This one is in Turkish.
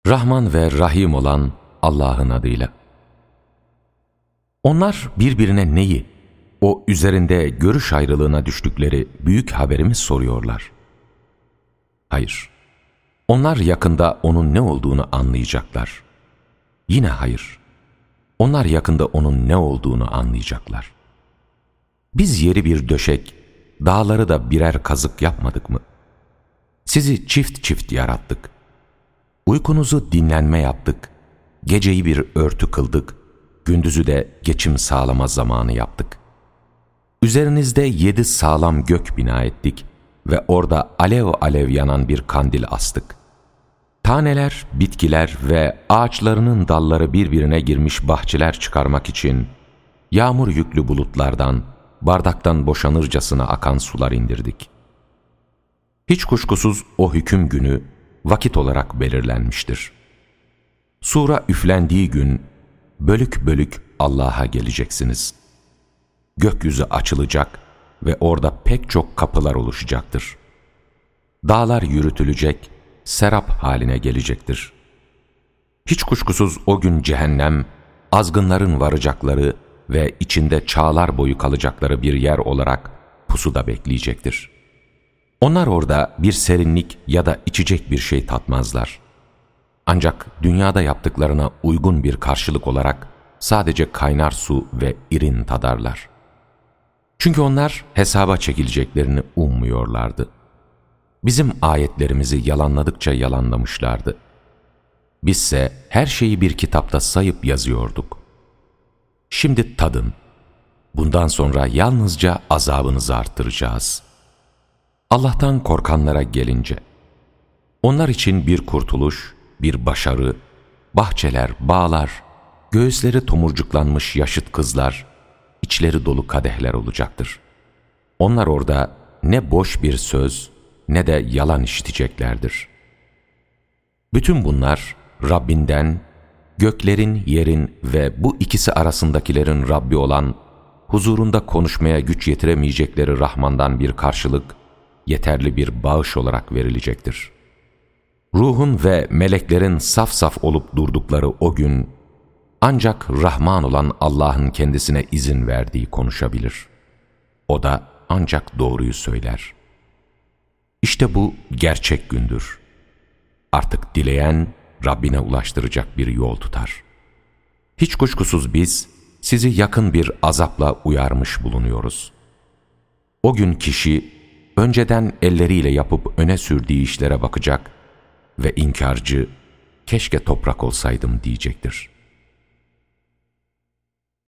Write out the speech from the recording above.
Rahman ve Rahim olan Allah'ın adıyla. Onlar birbirine neyi, o üzerinde görüş ayrılığına düştükleri büyük haberi mi soruyorlar? Hayır. Onlar yakında onun ne olduğunu anlayacaklar. Yine hayır. Onlar yakında onun ne olduğunu anlayacaklar. Biz yeri bir döşek, dağları da birer kazık yapmadık mı? Sizi çift çift yarattık. Uykunuzu dinlenme yaptık. Geceyi bir örtü kıldık. Gündüzü de geçim sağlama zamanı yaptık. Üzerinizde 7 sağlam gök bina ettik ve orada alev alev yanan bir kandil astık. Taneler, bitkiler ve ağaçlarının dalları birbirine girmiş bahçeler çıkarmak için yağmur yüklü bulutlardan, bardaktan boşanırcasına akan sular indirdik. Hiç kuşkusuz o hüküm günü vakit olarak belirlenmiştir. Sura üflendiği gün bölük bölük Allah'a geleceksiniz. Gökyüzü açılacak ve orada pek çok kapılar oluşacaktır. Dağlar yürütülecek, serap haline gelecektir. Hiç kuşkusuz o gün cehennem, azgınların varacakları ve içinde çağlar boyu kalacakları bir yer olarak pusuda bekleyecektir. Onlar orada bir serinlik ya da içecek bir şey tatmazlar. Ancak dünyada yaptıklarına uygun bir karşılık olarak sadece kaynar su ve irin tadarlar. Çünkü onlar hesaba çekileceklerini ummuyorlardı. Bizim ayetlerimizi yalanladıkça yalanlamışlardı. Bizse her şeyi bir kitapta sayıp yazıyorduk. Şimdi tadın. Bundan sonra yalnızca azabınızı arttıracağız. Allah'tan korkanlara gelince, onlar için bir kurtuluş, bir başarı, bahçeler, bağlar, göğüsleri tomurcuklanmış yaşıt kızlar, içleri dolu kadehler olacaktır. Onlar orada ne boş bir söz ne de yalan işiteceklerdir. Bütün bunlar Rabbinden, göklerin, yerin ve bu ikisi arasındakilerin Rabbi olan, huzurunda konuşmaya güç yetiremeyecekleri Rahman'dan bir karşılık, yeterli bir bağış olarak verilecektir. Ruhun ve meleklerin saf saf olup durdukları o gün, ancak Rahman olan Allah'ın kendisine izin verdiği konuşabilir. O da ancak doğruyu söyler. İşte bu gerçek gündür. Artık dileyen Rabbine ulaştıracak bir yol tutar. Hiç kuşkusuz biz sizi yakın bir azapla uyarmış bulunuyoruz. O gün kişi önceden elleriyle yapıp öne sürdüğü işlere bakacak ve inkarcı, keşke toprak olsaydım diyecektir.